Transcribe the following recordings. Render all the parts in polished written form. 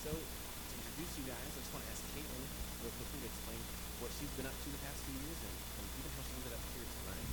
so, to introduce you guys, I just want to ask Caitlin real quickly to explain what she's been up to the past few years and even how she ended up here tonight.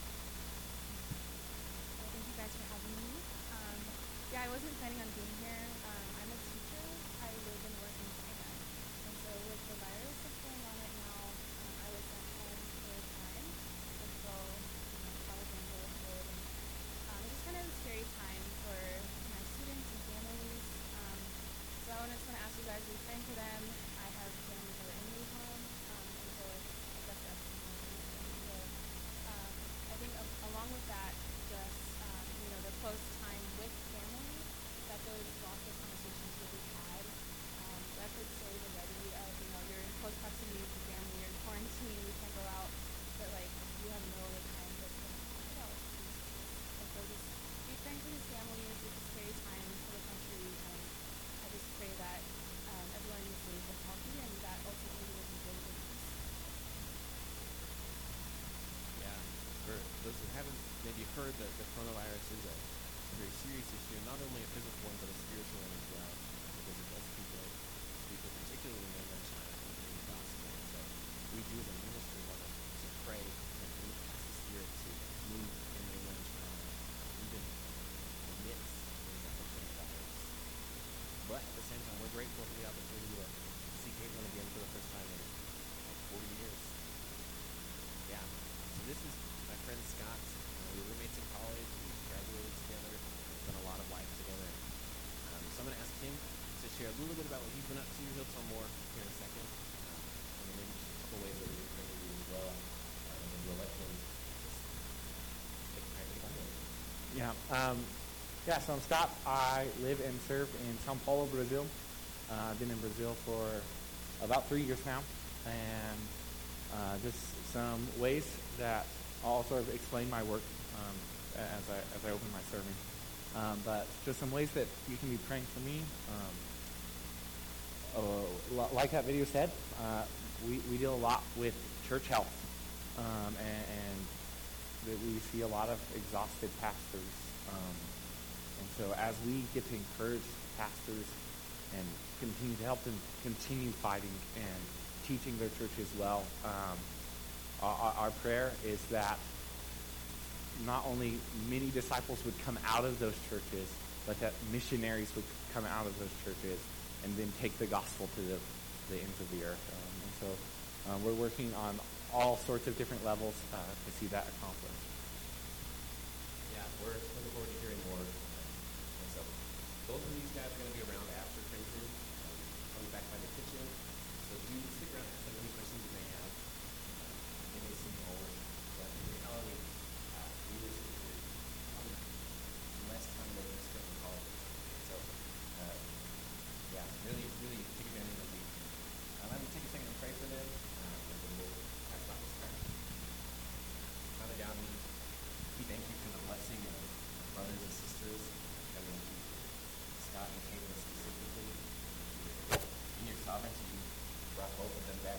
Well, thank you guys for having me. Yeah, I wasn't planning on being here. I'm a teacher. I live and work in China. And so with the virus that's going on right now, I was at home for a time until college and adulthood. And it's just kind of a scary time for my students and families. So I just want to ask you guys to be praying for them. I have families that are in Wuhan, and so I guess that's something. So I think along with that, just the close time with family, that those gospel conversations will be had. That could say already of you're in close proximity with your family, you're in quarantine, you can't go out, but like you have no other time to talk about Jesus. And so just be praying for these families. It's a scary time for the country, and I just pray that everyone is safe and healthy, and that ultimately we will be good with peace. Yeah, for those who haven't maybe heard that the coronavirus is a very serious issue, not only a physical one, but a spiritual one as well, because it does prevent people, particularly in mainland China, from hearing the gospel. And so we do as a ministry want to pray and ask the Spirit to move in mainland China, even amidst things like the coronavirus. But at the same time, we're grateful for the opportunity to see Caitlin again for the first time in like 40 years. Yeah. So this is my friend Scott. We were roommates in college. We graduated together. We've done a lot of life together. So I'm going to ask him to share a little bit about what he's been up to. He'll tell more here in a second. And then maybe just a couple ways that we can pray with you as well. And then we'll let him just take it on in. So I'm Scott. I live and serve in Sao Paulo, Brazil. I've been in Brazil for about 3 years now. And just some ways that I'll sort of explain my work as I open my sermon. But just some ways that you can be praying for me. Like that video said, we deal a lot with church health. And we see a lot of exhausted pastors. And so as we get to encourage pastors and continue to help them continue fighting and teaching their churches well, our prayer is that not only many disciples would come out of those churches, but that missionaries would come out of those churches and then take the gospel to the ends of the earth. And so we're working on all sorts of different levels to see that accomplished. Yeah, we're looking forward to hearing more. And so both of these guys are going to be around after Crimson, coming back by the kitchen. So do stick around and ask them any questions you may have. They may seem old, but in reality, leadership is probably less time than they spend in college. So, really, really take advantage of these. Let me take a second and pray for them, and then we'll pass on this prayer. Father God, we thank you for the blessing of brothers and sisters coming to Scott and Caitlin specifically. In your sovereignty, you brought both of them back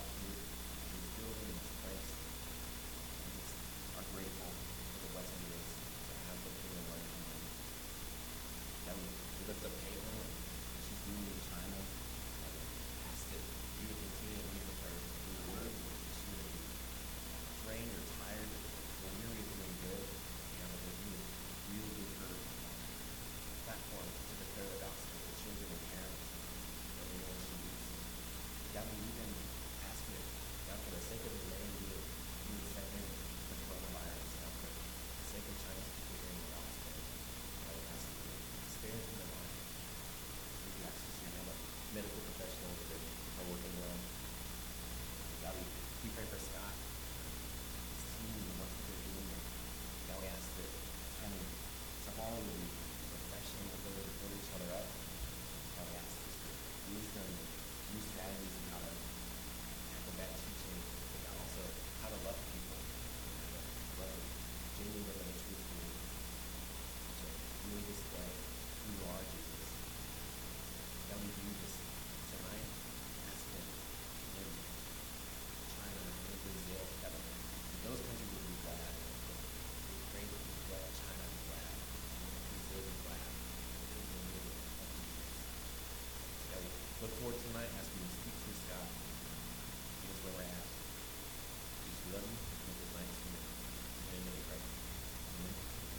where we're at. Just love them, make it nice, and make it right. Amen.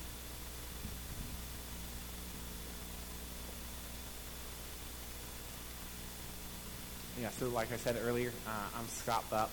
Yeah, so like I said earlier, I'm Scott Bupp.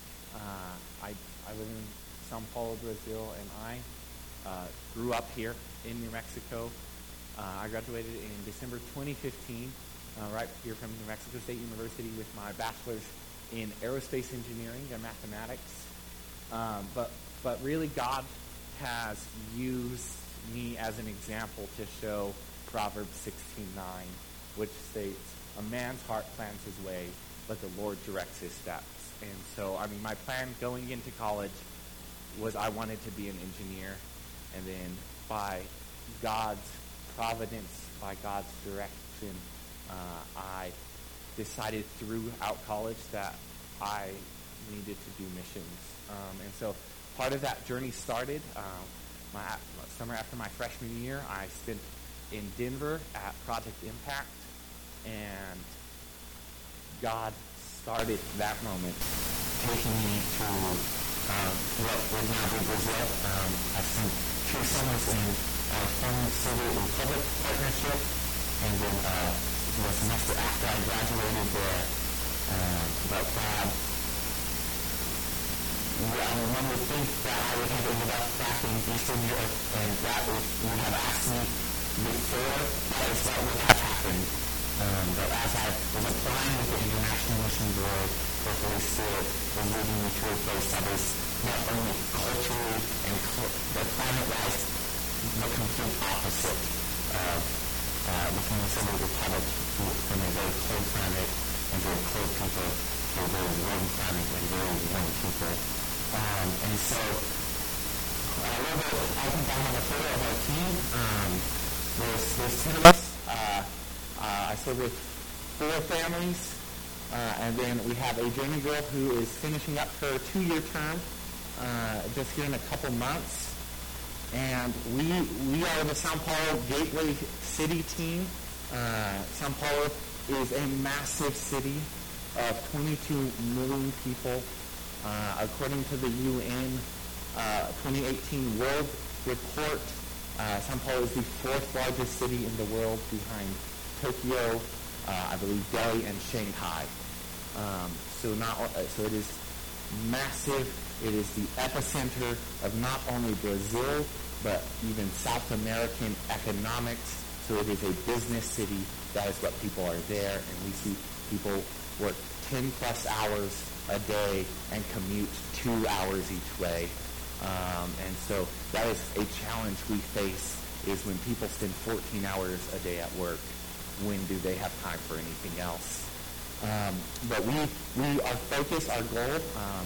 I live in Sao Paulo, Brazil, and I grew up here in New Mexico. I graduated in December 2015, right here from New Mexico State University with my bachelor's in aerospace engineering and mathematics. But really, God has used me as an example to show Proverbs 16:9, which states, "A man's heart plans his way, but the Lord directs his steps." And so, my plan going into college was I wanted to be an engineer, and then by God's providence, by God's direction, I decided throughout college that I needed to do missions. And so part of that journey started my summer after my freshman year. I spent in Denver at Project Impact, and God started that moment taking me to what would now be Brazil. I spent 2 summers in Foreign Soviet Republic partnership, and then the semester after I graduated there, but God, one would think that I would have ended up back in Eastern Europe, and that would have asked me before, that is what would have happened. But as I was applying with the International Mission Board, the Holy Spirit was leading me to a place that was not only culturally and but climate-wise the complete opposite of looking at some of the Republic from a very cold climate and very cold people to a very warm climate and very warm people. And so I think I have a photo of our team. There's 10 of us. I serve with 4 families, and then we have a Jamie girl who is finishing up her 2-year term just here in a couple months. And we are the Sao Paulo Gateway City team. Sao Paulo is a massive city of 22 million people. According to the UN 2018 World Report, Sao Paulo is the 4th largest city in the world behind Tokyo, I believe Delhi, and Shanghai. So it is massive. It is the epicenter of not only Brazil, but even South American economics. So it is a business city. That is what people are there. And we see people work 10 plus hours a day and commute 2 hours each way. And so that is a challenge we face, is when people spend 14 hours a day at work, when do they have time for anything else? But our focus, our goal,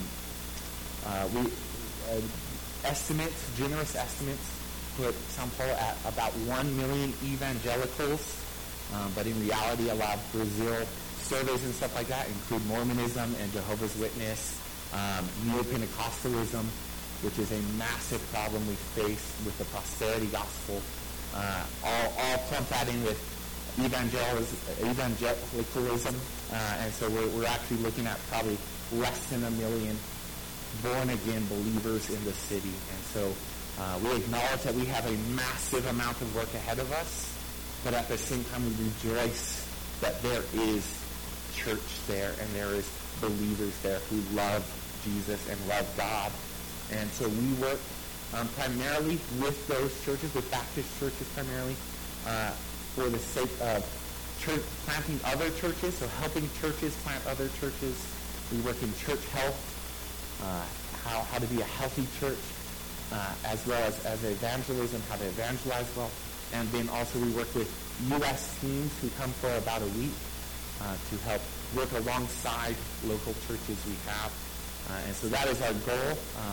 generous estimates put Sao Paulo at about 1 million evangelicals, but in reality, a lot of Brazil surveys and stuff like that include Mormonism and Jehovah's Witness, Neo-Pentecostalism, which is a massive problem we face with the prosperity gospel. All clump that in with evangelicalism, and so we're actually looking at probably less than 1 million born-again believers in the city. And so we acknowledge that we have a massive amount of work ahead of us, but at the same time we rejoice that there is church there and there is believers there who love Jesus and love God. And so we work primarily with those churches, with Baptist churches primarily, for the sake of planting other churches, so helping churches plant other churches. We work in church health, how to be a healthy church, as well as evangelism, how to evangelize well. And then also we work with U.S. teams who come for about a week to help work alongside local churches we have. And so that is our goal.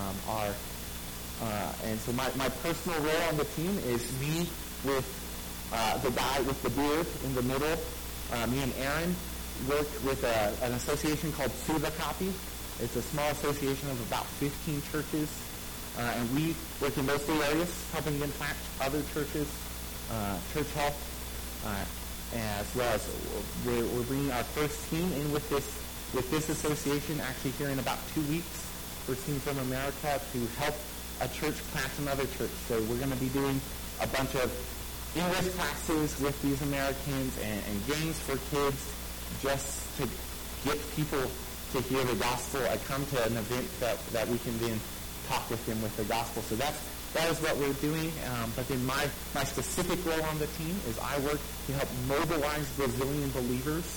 And so my personal role on the team is me with the guy with the beard in the middle. Me and Aaron work with an association called Suva Copy. It's a small association of about 15 churches. And we work in those 3 areas, helping them plant other churches, church health, as well as we're bringing our first team in with this with this association actually here in about 2 weeks. We're Team from America to help a church plant another church. So we're going to be doing a bunch of English classes with these Americans and games for kids just to get people to hear the gospel. I come to an event that we can then talk with them with the gospel. So that is what we're doing. But then my specific role on the team is I work to help mobilize Brazilian believers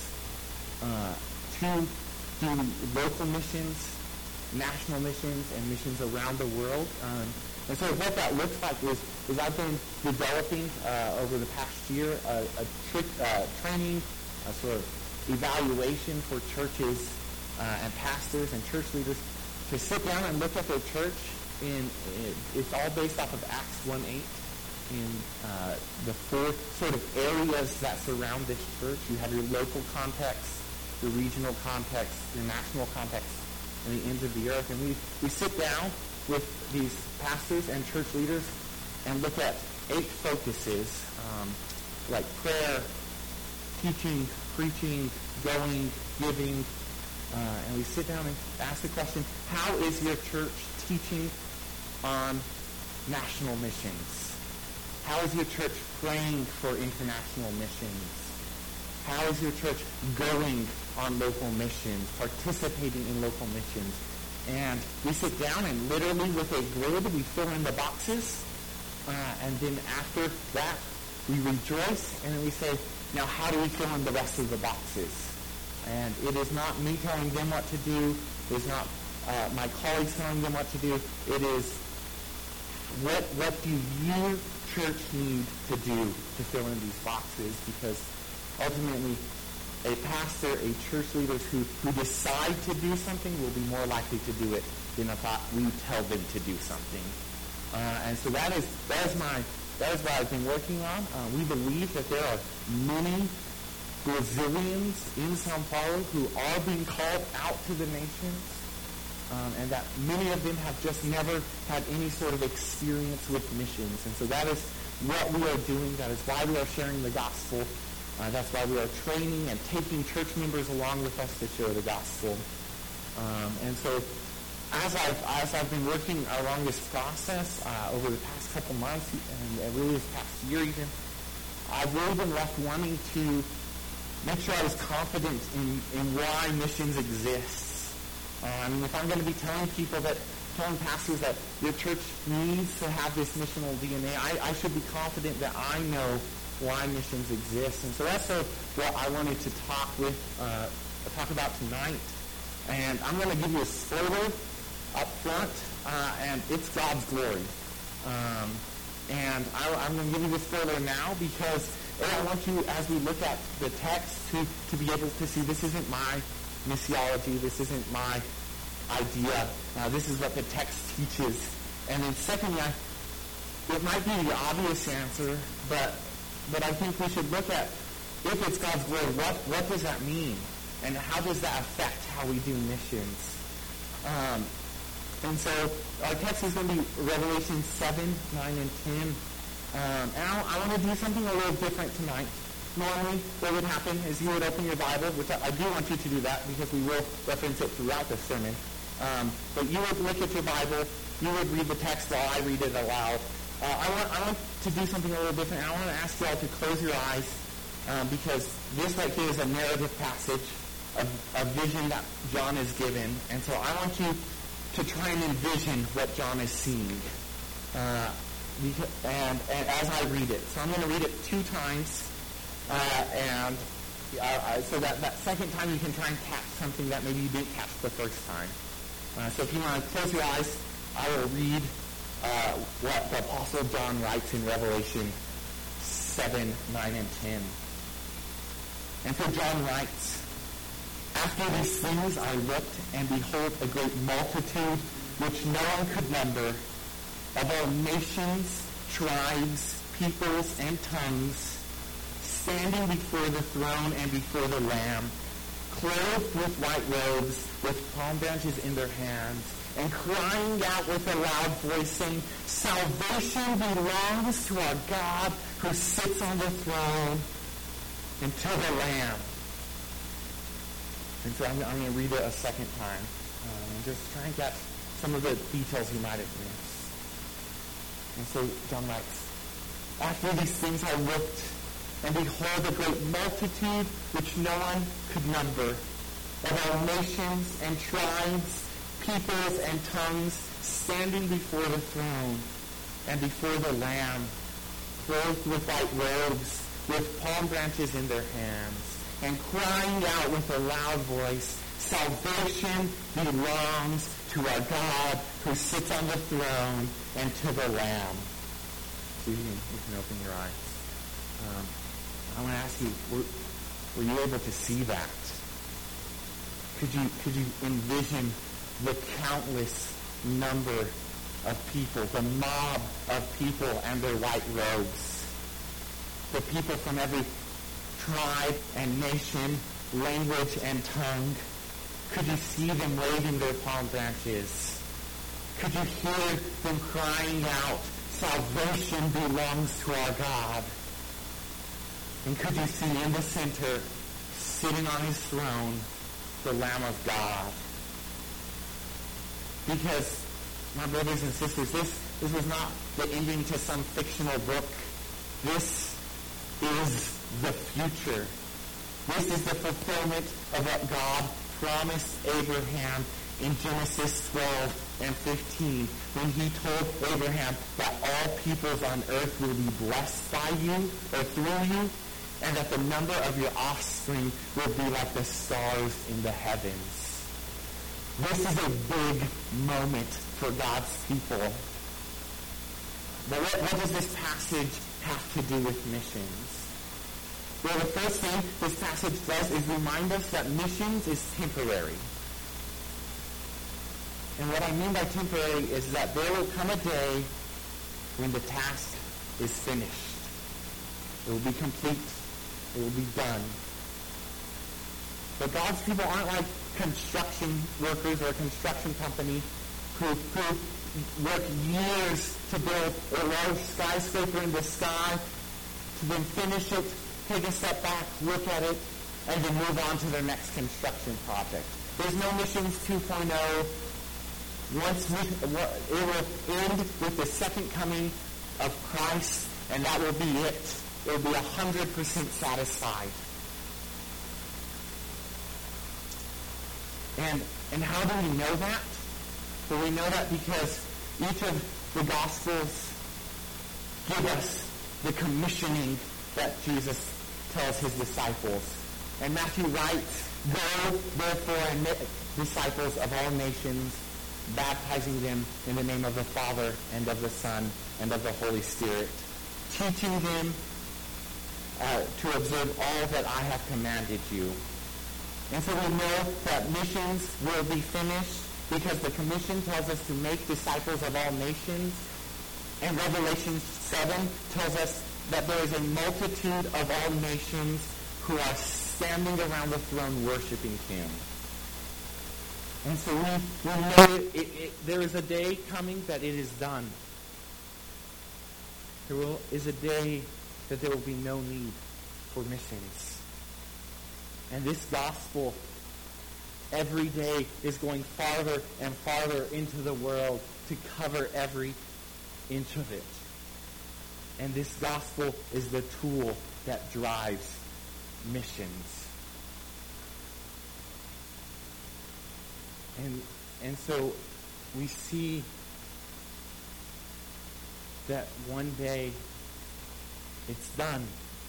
to do local missions, national missions, and missions around the world. And so what that looks like is I've been developing over the past year a training, a sort of evaluation for churches and pastors and church leaders to sit down and look at their church. It's all based off of Acts 1:8 in the four sort of areas that surround this church. You have your local context, your regional context, your national context, and the ends of the earth. And we sit down with these pastors and church leaders and look at 8 focuses, like prayer, teaching, preaching, going, giving, and we sit down and ask the question, how is your church teaching on national missions? How is your church praying for international missions? How is your church going on local missions, participating in local missions? And we sit down and literally with a grid, we fill in the boxes. And then after that, we rejoice and then we say, now how do we fill in the rest of the boxes? And it is not me telling them what to do. It is not my colleagues telling them what to do. It is what do your church need to do to fill in these boxes? Because ultimately, a pastor, a church leader who decide to do something will be more likely to do it than if we tell them to do something. And so that is what I've been working on. We believe that there are many Brazilians in São Paulo who are being called out to the nations, and that many of them have just never had any sort of experience with missions. And so that is what we are doing. That is why we are sharing the gospel. That's why we are training and taking church members along with us to share the gospel. And so as I've been working along this process over the past couple months and really this past year even, I've really been left wanting to make sure I was confident in why missions exists. I mean, if I'm going to be telling pastors that your church needs to have this missional DNA, I should be confident that I know why missions exist. And so that's what I wanted to talk about tonight. And I'm going to give you a spoiler up front, and it's God's glory. And I'm going to give you the spoiler now because I want you, as we look at the text, to be able to see this isn't my missiology, this isn't my idea. This is what the text teaches. And then secondly, it might be the obvious answer, but I think we should look at, if it's God's glory, what does that mean? And how does that affect how we do missions? And so our text is going to be Revelation 7, 9, and 10. And I want to do something a little different tonight. Normally, what would happen is you would open your Bible, which I do want you to do that because we will reference it throughout the sermon. But you would look at your Bible, you would read the text while I read it aloud. I want to do something a little different. I want to ask you all to close your eyes because this right here is a narrative passage, a vision that John is given. And so I want you to try and envision what John is seeing and as I read it. So I'm going to read it 2 times. So that second time you can try and catch something that maybe you didn't catch the first time. So if you want to close your eyes, I will read what the Apostle John writes in Revelation 7, 9, and 10. And so John writes, "After these things I looked, and behold, a great multitude, which no one could number, of all nations, tribes, peoples, and tongues, standing before the throne and before the Lamb, clothed with white robes, with palm branches in their hands, and crying out with a loud voice, saying, 'Salvation belongs to our God who sits on the throne and to the Lamb.'" And so I'm going to read it a second time and just try and get some of the details you might have missed. And so John writes, "After these things I looked, and behold, a great multitude which no one could number, of all nations and tribes, peoples and tongues, standing before the throne and before the Lamb, clothed with white robes, with palm branches in their hands, and crying out with a loud voice, 'Salvation belongs to our God who sits on the throne and to the Lamb.'" So you can open your eyes. I want to ask you, were you able to see that? Could you envision the countless number of people, the mob of people and their white robes? The people from every tribe and nation, language and tongue. Could you see them waving their palm branches? Could you hear them crying out, "Salvation belongs to our God"? And could you see in the center, sitting on his throne, the Lamb of God? Because, my brothers and sisters, this is not the ending to some fictional book. This is the future. This is the fulfillment of what God promised Abraham in Genesis 12 and 15, when he told Abraham that all peoples on earth will be blessed by you or through you, and that the number of your offspring will be like the stars in the heavens. This is a big moment for God's people. But what does this passage have to do with missions? Well, the first thing this passage does is remind us that missions is temporary. And what I mean by temporary is that there will come a day when the task is finished. It will be complete. It will be done. But God's people aren't like construction workers or a construction company who work years to build a large skyscraper in the sky, to then finish it, take a step back, look at it, and then move on to their next construction project. There's no Missions 2.0. It will end with the second coming of Christ, and that will be it. It will be 100% satisfied. And how do we know that? Well, we know that because each of the Gospels give us the commissioning that Jesus tells his disciples. And Matthew writes, "Go, therefore, and make disciples of all nations, baptizing them in the name of the Father and of the Son and of the Holy Spirit, teaching them to observe all that I have commanded you." And so we know that missions will be finished because the commission tells us to make disciples of all nations. And Revelation 7 tells us that there is a multitude of all nations who are standing around the throne worshiping him. And so we know there is a day coming that it is done. There is a day that there will be no need for missions. And this gospel every day is going farther and farther into the world to cover every inch of it. And this gospel is the tool that drives missions. And so we see that one day it's done.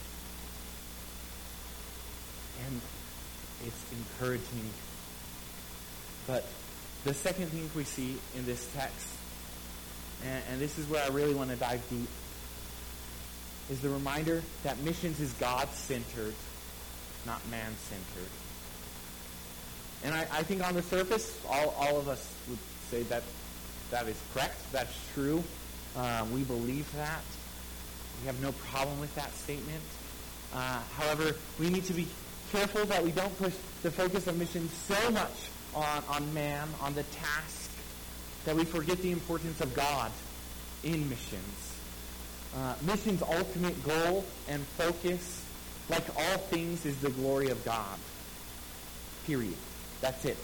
And it's encouraging. But the second thing we see in this text, and this is where I really want to dive deep, is the reminder that missions is God-centered, not man-centered. And I think on the surface, all of us would say that is correct, that's true. We believe that. We have no problem with that statement. However, we need to be careful that we don't push the focus of missions so much on man, on the task, that we forget the importance of God in missions. Missions' ultimate goal and focus, like all things, is the glory of God. Period. That's it.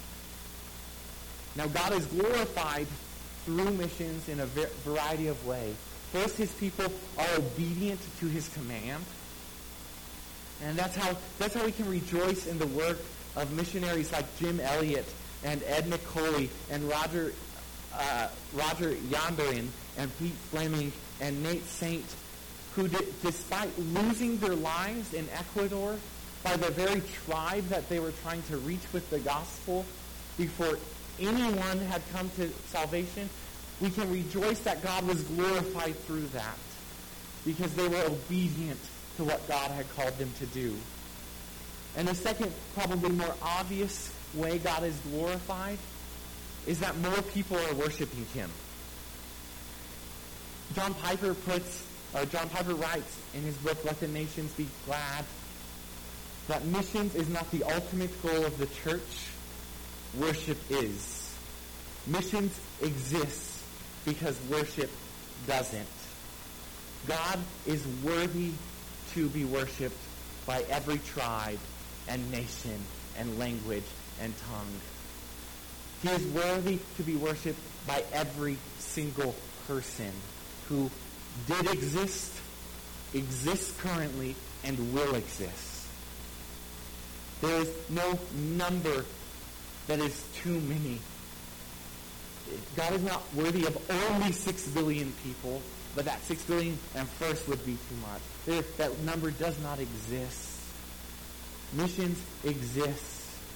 Now, God is glorified through missions in a variety of ways. First, his people are obedient to his command. And that's how we can rejoice in the work of missionaries like Jim Elliott and Ed McCauley and Roger Yonderin and Pete Fleming and Nate Saint, who despite losing their lives in Ecuador by the very tribe that they were trying to reach with the gospel before anyone had come to salvation, we can rejoice that God was glorified through that because they were obedient to what God had called them to do. And the second, probably more obvious way God is glorified is that more people are worshiping him. John Piper writes in his book, Let the Nations Be Glad, that missions is not the ultimate goal of the church. Worship is. Missions exists because worship doesn't. God is worthy to be worshipped by every tribe and nation and language and tongue. He is worthy to be worshipped by every single person who did exist, exists currently, and will exist. There is no number that is too many. God is not worthy of only 6 billion people, but that 6 billion and first would be too much. That number does not exist. Missions exists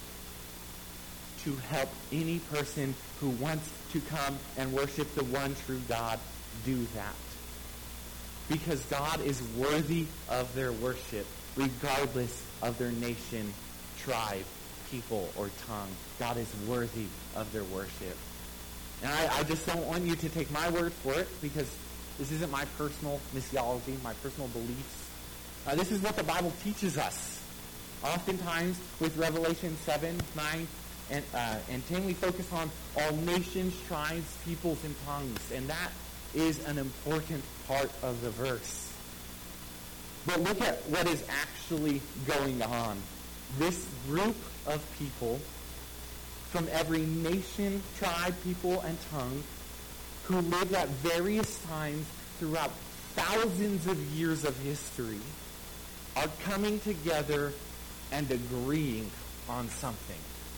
to help any person who wants to come and worship the one true God do that. Because God is worthy of their worship, regardless of their nation, tribe, people, or tongue. God is worthy of their worship. And I just don't want you to take my word for it, because this isn't my personal missiology, my personal beliefs. This is what the Bible teaches us. Oftentimes, with Revelation 7, 9, and 10, we focus on all nations, tribes, peoples, and tongues. And that is an important part of the verse. But look at what is actually going on. This group of people from every nation, tribe, people, and tongue who lived at various times throughout thousands of years of history are coming together and agreeing on something.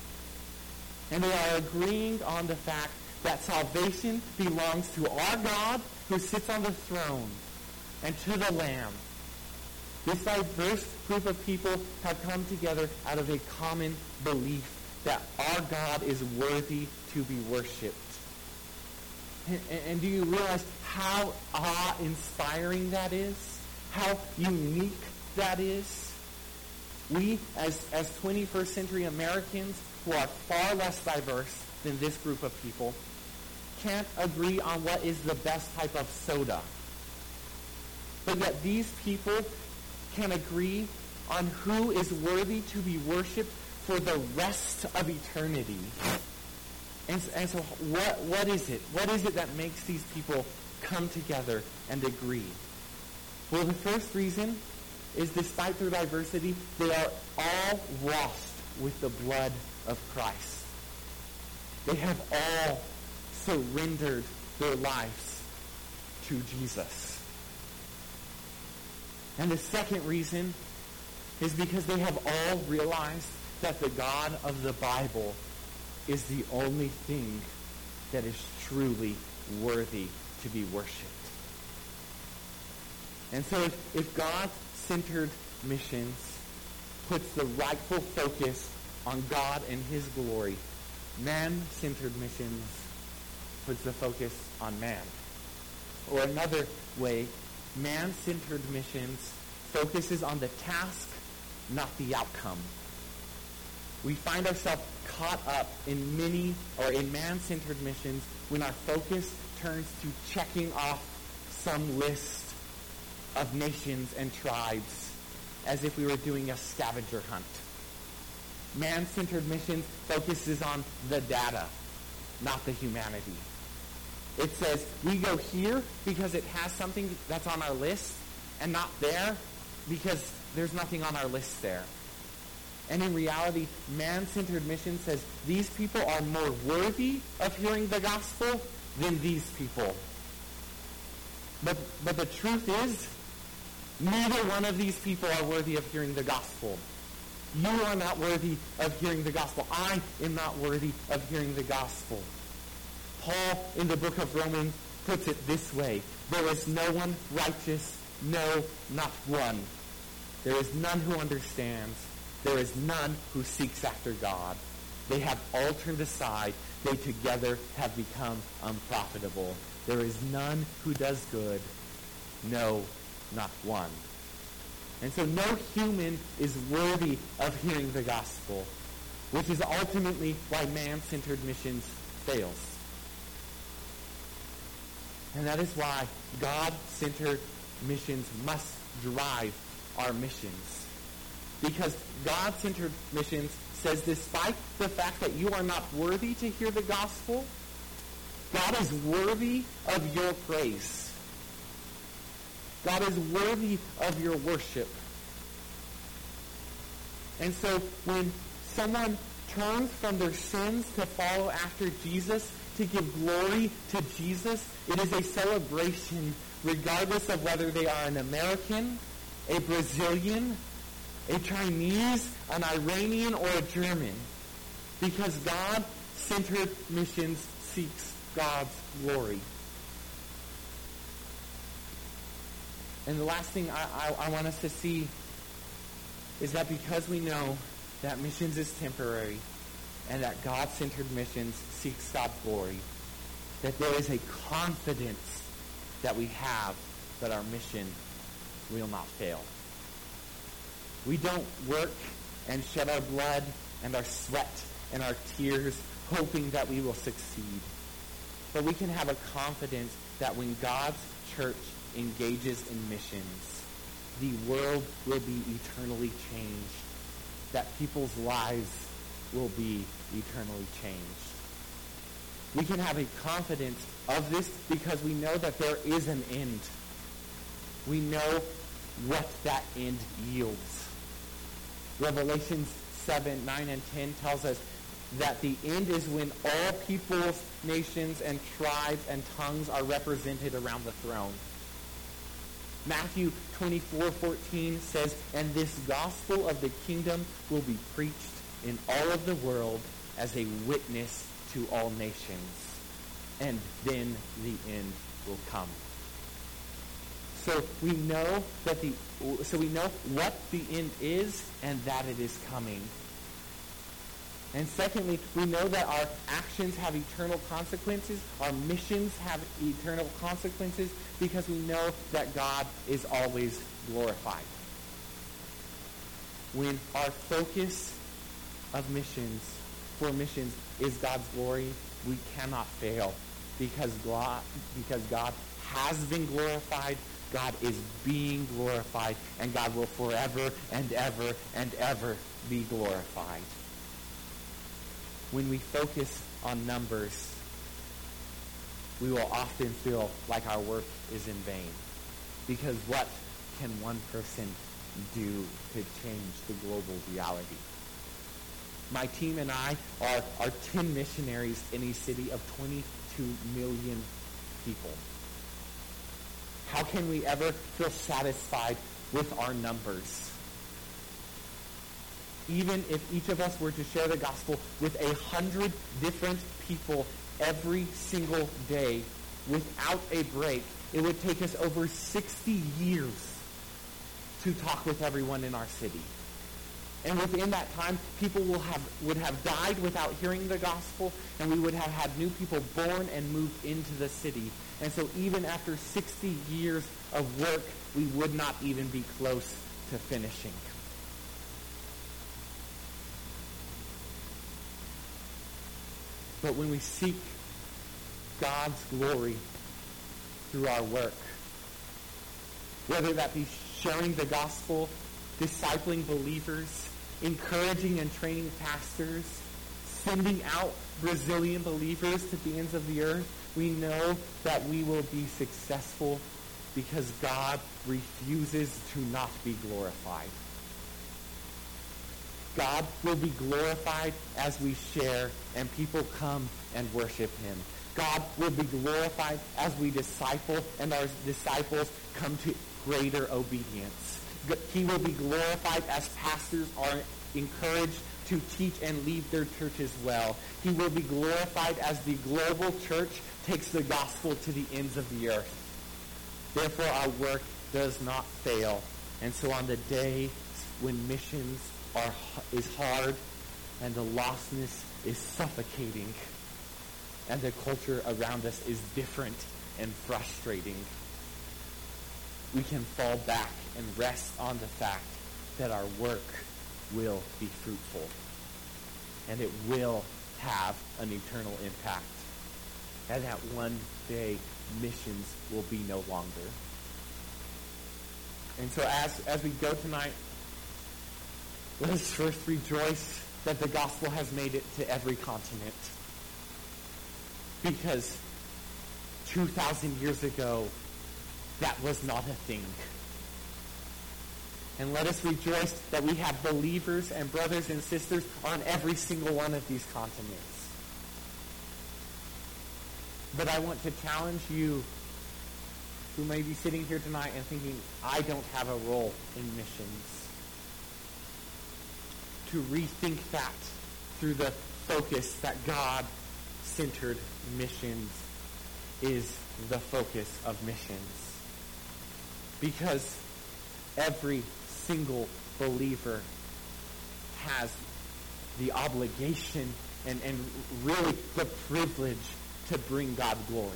And they are agreeing on the fact that salvation belongs to our God who sits on the throne and to the Lamb. This diverse group of people have come together out of a common belief that our God is worthy to be worshipped. And do you realize how awe-inspiring that is? How unique that is? We, as 21st century Americans, who are far less diverse than this group of people, can't agree on what is the best type of soda. But yet these people can agree on who is worthy to be worshipped for the rest of eternity. And so what is it? What is it that makes these people come together and agree? Well, the first reason is, despite their diversity, they are all washed with the blood of Christ. They have all surrendered their lives to Jesus. And the second reason is because they have all realized that the God of the Bible is the only thing that is truly worthy to be worshipped. And so if God-centered missions puts the rightful focus on God and his glory, man-centered missions puts the focus on man. Or another way, man-centered missions focuses on the task, not the outcome. We find ourselves caught up in man-centered missions when our focus turns to checking off some list of nations and tribes as if we were doing a scavenger hunt. Man-centered missions focuses on the data, not the humanity. It says we go here because it has something that's on our list, and not there because there's nothing on our list there. And in reality, man-centered mission says these people are more worthy of hearing the gospel than these people. But the truth is, neither one of these people are worthy of hearing the gospel. You are not worthy of hearing the gospel. I am not worthy of hearing the gospel. Paul, in the book of Romans, puts it this way. There is no one righteous, no, not one. There is none who understands. There is none who seeks after God. They have all turned aside. They together have become unprofitable. There is none who does good. No, not one. And so no human is worthy of hearing the gospel, which is ultimately why man-centered missions fails. And that is why God-centered missions must drive our missions. Because God-centered missions says, despite the fact that you are not worthy to hear the gospel, God is worthy of your praise. God is worthy of your worship. And so when someone turns from their sins to follow after Jesus, to give glory to Jesus, it is a celebration regardless of whether they are an American, a Brazilian, a Chinese, an Iranian, or a German. Because God-centered missions seeks God's glory. And the last thing I want us to see is that because we know that missions is temporary and that God-centered missions seeks God's glory, that there is a confidence that we have that our mission will not fail. We don't work and shed our blood and our sweat and our tears hoping that we will succeed. But we can have a confidence that when God's church engages in missions, the world will be eternally changed, that people's lives will be eternally changed. We can have a confidence of this because we know that there is an end. We know what that end yields. Revelations 7, 9, and 10 tells us that the end is when all peoples, nations, and tribes and tongues are represented around the throne. Matthew 24:14 says, "And this gospel of the kingdom will be preached in all of the world as a witness to all nations, and then the end will come." So we know what the end is and that it is coming. And secondly, we know that our actions have eternal consequences. Our missions have eternal consequences because we know that God is always glorified. When our focus of missions is God's glory, we cannot fail because God has been glorified, God is being glorified, and God will forever and ever and ever be glorified. When we focus on numbers, we will often feel like our work is in vain. Because what can one person do to change the global reality? My team and I are 10 missionaries in a city of 22 million people. How can we ever feel satisfied with our numbers? Even if each of us were to share the gospel with 100 different people every single day without a break, it would take us over 60 years to talk with everyone in our city. And within that time, people would have died without hearing the gospel, and we would have had new people born and moved into the city. And so even after 60 years of work, we would not even be close to finishing. But when we seek God's glory through our work, whether that be sharing the gospel, discipling believers, encouraging and training pastors, sending out Brazilian believers to the ends of the earth, we know that we will be successful because God refuses to not be glorified. God will be glorified as we share and people come and worship him. God will be glorified as we disciple and our disciples come to greater obedience. He will be glorified as pastors are encouraged to teach and lead their churches well. He will be glorified as the global church takes the gospel to the ends of the earth. Therefore, our work does not fail. And so on the day when missions is hard and the lostness is suffocating and the culture around us is different and frustrating, we can fall back and rest on the fact that our work will be fruitful and it will have an eternal impact, and that one day missions will be no longer. And so as we go tonight, let us first rejoice that the gospel has made it to every continent, because 2,000 years ago that was not a thing. And let us rejoice that we have believers and brothers and sisters on every single one of these continents. But I want to challenge you who may be sitting here tonight and thinking, I don't have a role in missions, to rethink that through the focus that God-centered missions is the focus of missions. Because every single believer has the obligation and really the privilege to bring God glory.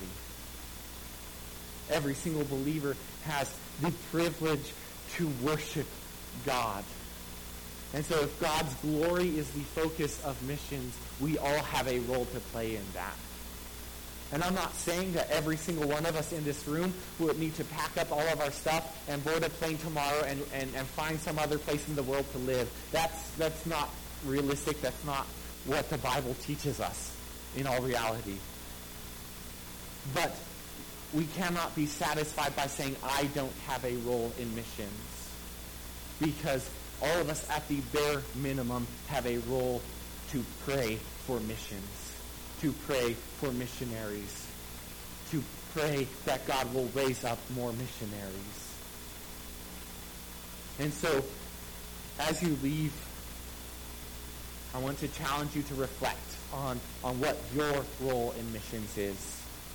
Every single believer has the privilege to worship God. And so if God's glory is the focus of missions, we all have a role to play in that. And I'm not saying that every single one of us in this room would need to pack up all of our stuff and board a plane tomorrow and find some other place in the world to live. That's not realistic. That's not what the Bible teaches us in all reality. But we cannot be satisfied by saying, I don't have a role in missions. Because all of us at the bare minimum have a role to pray for missions, to pray for missionaries, to pray that God will raise up more missionaries. And so, as you leave, I want to challenge you to reflect on what your role in missions is.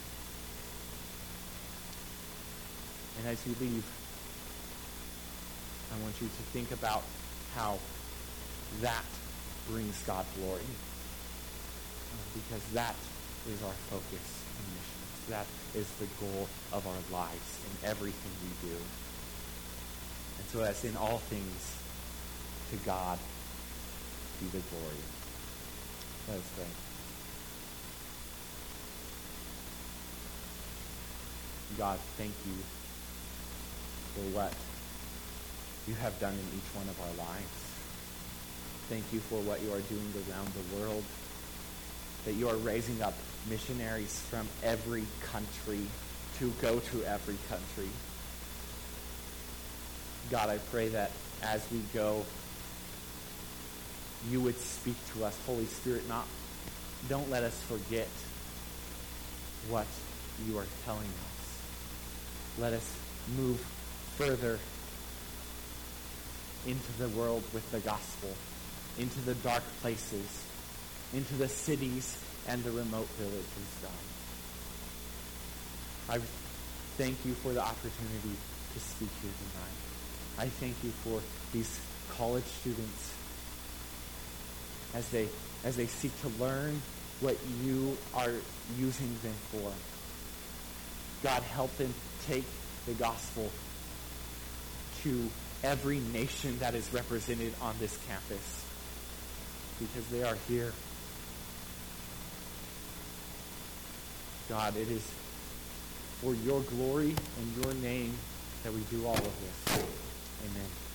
And as you leave, I want you to think about how that brings God glory. Because that is our focus in missions. That is the goal of our lives in everything we do. And so as in all things, to God be the glory. Let us pray. God, thank you for what you have done in each one of our lives. Thank you for what you are doing around the world, that you are raising up missionaries from every country to go to every country. God, I pray that as we go, you would speak to us. Holy Spirit, don't let us forget what you are telling us. Let us move further into the world with the gospel, into the dark places, into the cities and the remote villages, God. I thank you for the opportunity to speak here tonight. I thank you for these college students as they seek to learn what you are using them for. God, help them take the gospel to every nation that is represented on this campus, because they are here. God, it is for your glory and your name that we do all of this. Amen.